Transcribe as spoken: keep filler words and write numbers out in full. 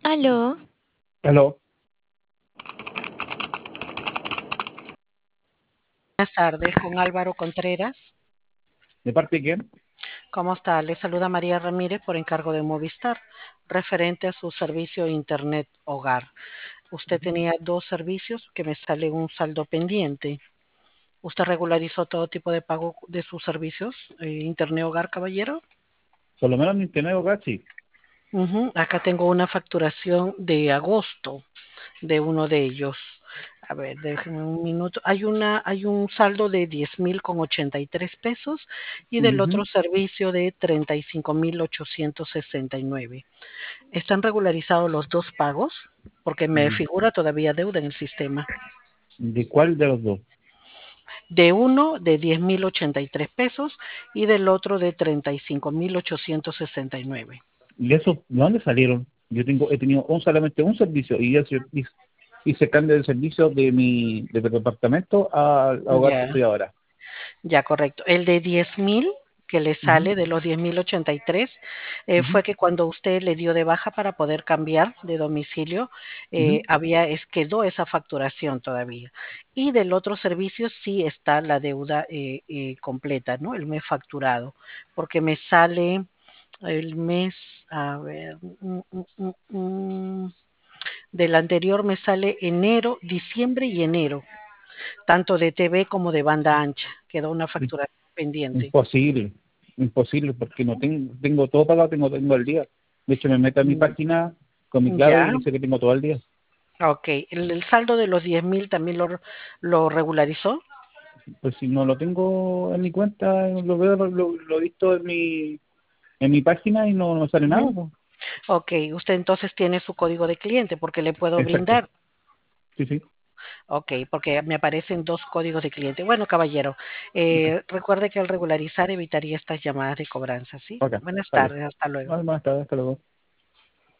Aló, Aló, Buenas tardes, con Álvaro Contreras. ¿de parte de quién? ¿Cómo está? Le saluda María Ramírez por encargo de Movistar, referente a su servicio Internet Hogar. Usted Ujú. tenía dos servicios que me sale un saldo pendiente. ¿Usted regularizó todo tipo de pago de sus servicios eh, Internet Hogar, caballero? Por lo menos en Internet Hogar, sí. Ujú. Acá tengo una facturación de agosto de uno de ellos. A ver, déjenme un minuto. Hay una, hay un saldo de diez mil con ochenta y tres pesos y del Ujú. otro servicio de treinta y cinco mil ochocientos sesenta y nueve. ¿Están regularizados los dos pagos? Porque me Mm. figura todavía deuda en el sistema. ¿De cuál de los dos? De uno de diez mil ochenta y tres pesos y del otro de treinta y cinco mil ochocientos sesenta y nueve. ¿Y eso de dónde salieron? Yo tengo, he tenido un, solamente un servicio y, ese- y, y se cambia de servicio de mi, de mi departamento al hogar que Ya. estoy ahora. Ya, correcto. El de diez mil que le Ujú. sale de los diez mil ochenta y tres eh, Ujú. fue que cuando usted le dio de baja para poder cambiar de domicilio, eh, Ujú. había, es, quedó esa facturación todavía. Y del otro servicio sí está la deuda eh, eh, completa, ¿no? El mes facturado, porque me sale el mes, a ver, mm, mm, mm, mm, del anterior me sale enero, diciembre y enero tanto de T V como de banda ancha. Quedó una I- factura pendiente. Imposible, imposible, porque no tengo, tengo todo pagado, tengo, tengo el día. De hecho, me meto a mi Mm, página con mi clave y Ya, dice que tengo todo el día. ok. ¿El, el saldo de los diez mil también lo, lo regularizó? Pues si no lo tengo en mi cuenta, lo veo, lo, lo, lo he visto en mi, en mi página y no, no sale nada, Ujú. pues. Ok, usted entonces tiene su código de cliente porque le puedo Exacto. brindar. Sí, sí. Ok, porque me aparecen dos códigos de cliente. Bueno, caballero, Ok. eh, recuerde que al regularizar evitaría estas llamadas de cobranza, ¿sí? Ok. Buenas Está bien. tardes, hasta luego. Vale, más tarde. Hasta luego.